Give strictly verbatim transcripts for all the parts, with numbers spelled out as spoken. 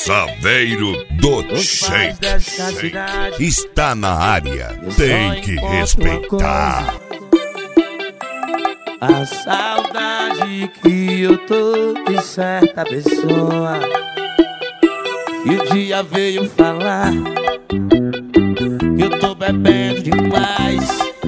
Saveiro do Shake está na área, tem que respeitar. A saudade que eu tô de certa pessoa, e o dia veio falar que eu tô bebendo demais,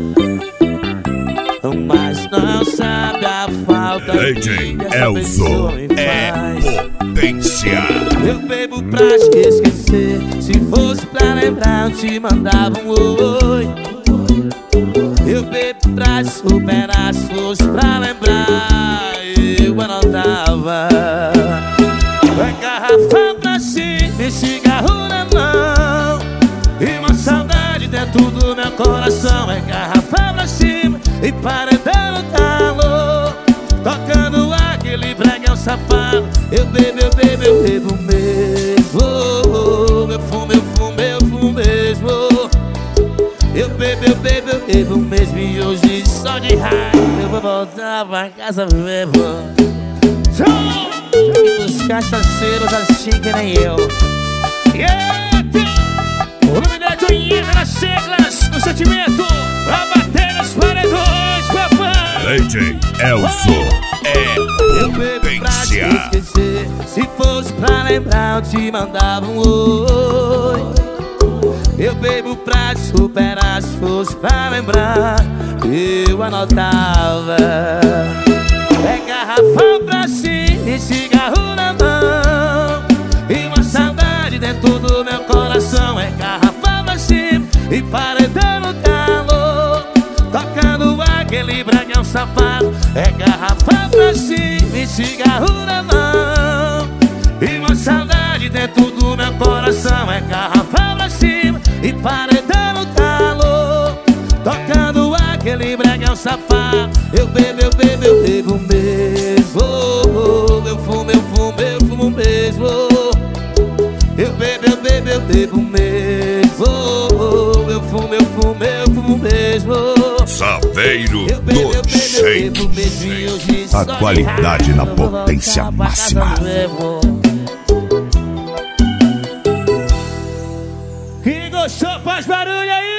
mas não sabe a falta que essa pessoa me faz. É potência. Eu bebo pra te esquecer, se fosse pra lembrar eu te mandava um oi. Eu bebo pra te superar, se fosse pra lembrar eu anotava. É garrafa pra cima e cigarro na mão, e uma saudade dentro do meu coração. É garrafa pra cima e paredão no talo, tocando aquele pregão safado. Eu bebo, eu bebo, eu bebo mesmo. Eu fumo, eu fumo, eu fumo mesmo. Eu bebo, eu bebo, eu bebo mesmo. E hoje só de raiva eu vou voltar pra casa mesmo. E os cachaceiros assim que nem eu. O nome da Joinha nas teclas, no sentimento, pra bater nos paredões, papai. D J Elzo é potência. Esquecer, se fosse pra lembrar eu te mandava um oi. Eu bebo pra te superar, se fosse pra lembrar eu anotava. É garrafa pra cima e cigarro na mão, e uma saudade dentro do meu coração. É garrafa pra cima e paredão no talo, tocando aquele bragão safado. É garrafa pra cima e cigarro na mão, e uma saudade dentro do meu coração. É garrafa pra cima e paredão no talo, tocando aquele bragão safado. Eu bebo, eu bebo, eu bebo mesmo. Eu fumo, eu fumo, eu fumo mesmo. Eu bebo, eu bebo, eu bebo mesmo. Eu fumo, eu fumo, eu fumo mesmo. Saveiro do Shake, a qualidade na potência máxima. Quem gostou faz barulho aí.